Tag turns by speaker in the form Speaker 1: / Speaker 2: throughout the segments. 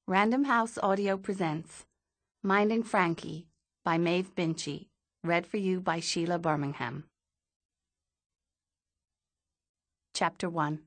Speaker 1: Random House Audio presents Minding Frankie by Maeve Binchy, read for you by Sheila Birmingham. Chapter 1.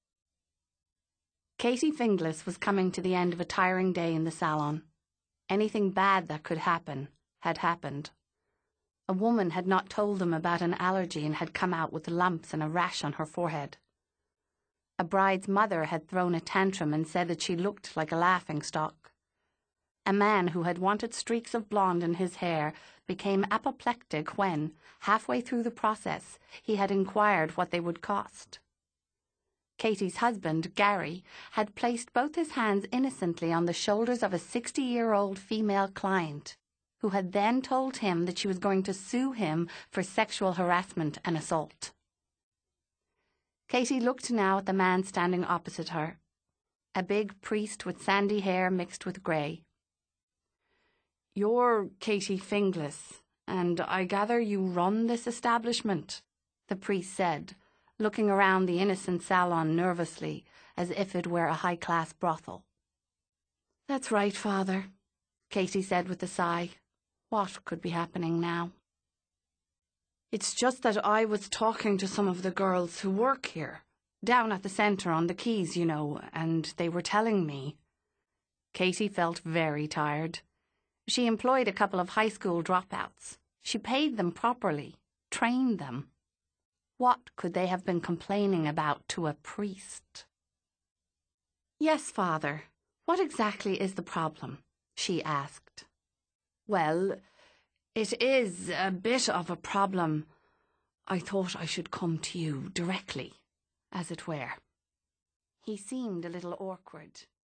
Speaker 1: Katie Finglas was coming to the end of a tiring day in the salon. Anything bad that could happen had happened. A woman had not told them about an allergy and had come out with lumps and a rash on her forehead. A bride's mother had thrown a tantrum and said that she looked like a laughingstock. A man who had wanted streaks of blonde in his hair became apoplectic when, halfway through the process, he had inquired what they would cost. Katie's husband, Gary, had placed both his hands innocently on the shoulders of a 60-year-old female client, who had then told him that she was going to sue him for sexual harassment and assault. Katie looked now at the man standing opposite her, a big priest with sandy hair mixed with grey. "You're Katie Finglas, and I gather you run this establishment," the priest said, looking around the innocent salon nervously, as if it were a high-class brothel. "That's right, Father," Katie said with a sigh. What could be happening now? "It's just that I was talking to some of the girls who work here, down at the centre on the quays, you know, and they were telling me." Katie felt very tired. She employed a couple of high school dropouts. She paid them properly, trained them. What could they have been complaining about to a priest? "Yes, Father, what exactly is the problem?" she asked. "Well, it is a bit of a problem. I thought I should come to you directly, as it were." He seemed a little awkward.